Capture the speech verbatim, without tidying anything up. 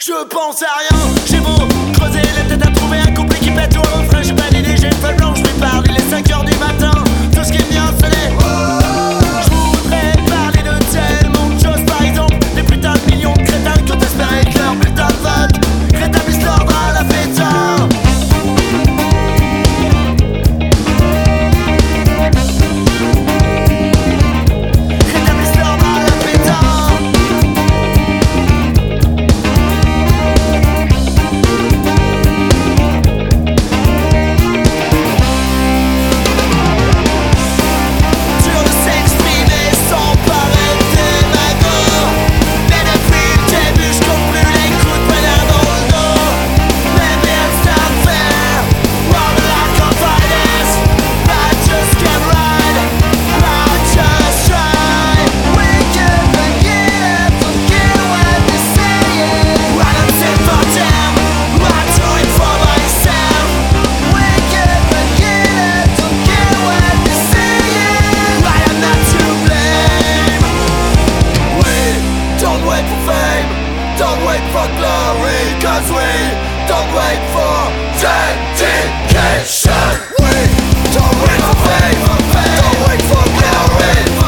Je pense à rien, j'ai beau creuser la tête à trouver un couplet qui pète ou un refrain. J'ai pas d'idée, j'ai une feuille blanche, je vais parler, il est cinq heures du matin. Tout ce qui me vient sonner. Je voudrais parler de tellement de choses, par exemple des putains de millions de crétins qui ont espéré que leur putain de vote rétablisse l'ordre à la fête. Don't wait for glory, cause we don't wait for dedication. We don't wait for fame, don't wait for glory.